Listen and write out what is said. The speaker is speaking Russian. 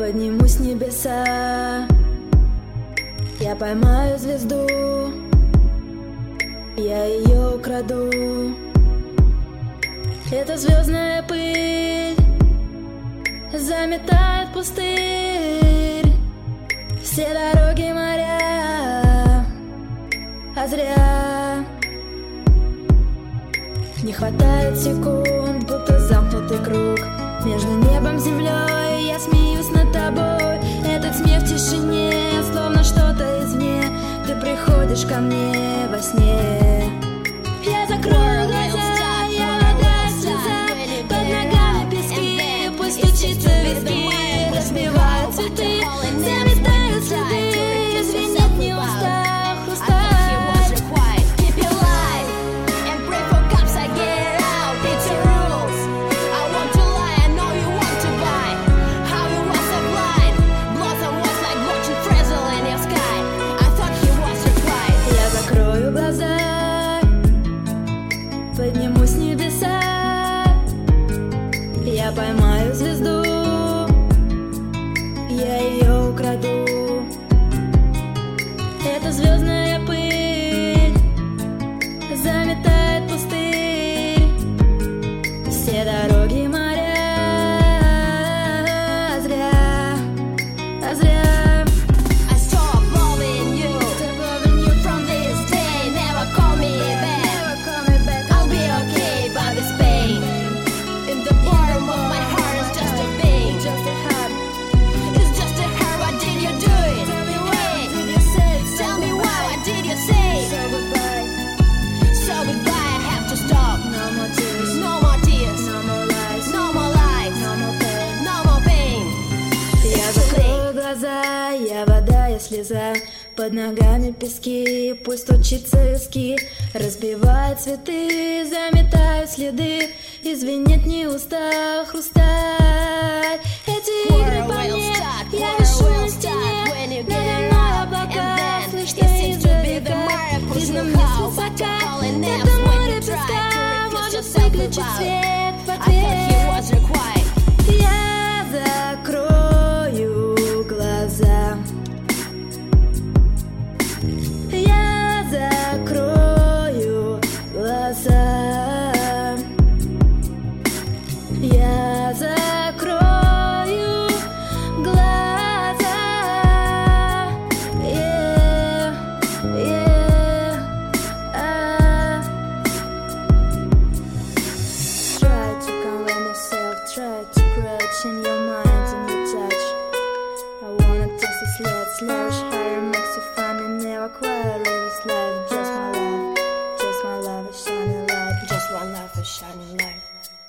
Поднимусь в небеса, я поймаю звезду, я ее украду. Эта звездная пыль заметает пустырь, все дороги моря, а зря. Не хватает секунд, будто замкнутый круг. Между небом и землей я смеюсь над тобой. Этот смех в тишине, словно что-то извне. Ты приходишь ко мне во сне. Я закрою глаза, я вода слеза, под ногами пески, пусть стучится виски, разбивают цветы, заметают следы, звенит не уста, хрусталь. Поднимусь в небеса, я поймаю звезду, я ее украду. Эта звездная пыль заметает пустырь, все дороги моря, а зря, а зря. Я вода, я слеза, под ногами пески, пусть стучится виски, разбивает цветы, заметают следы, и звенит не уста, хрусталь. Эти игры по мне, я вишу на стене, надо мной облака, слышно издалека, видно мне свысока, это море песка может выключить свет в ответ. Я закрою глаза, я закрою глаза, я закрою глаза, yeah, yeah, Try to calm yourself, try to crouch in your mind and your touch. I wanna taste this let's lavish higher, makes you fun and never quite live this life. Just my love is shining light, just my love is shining light.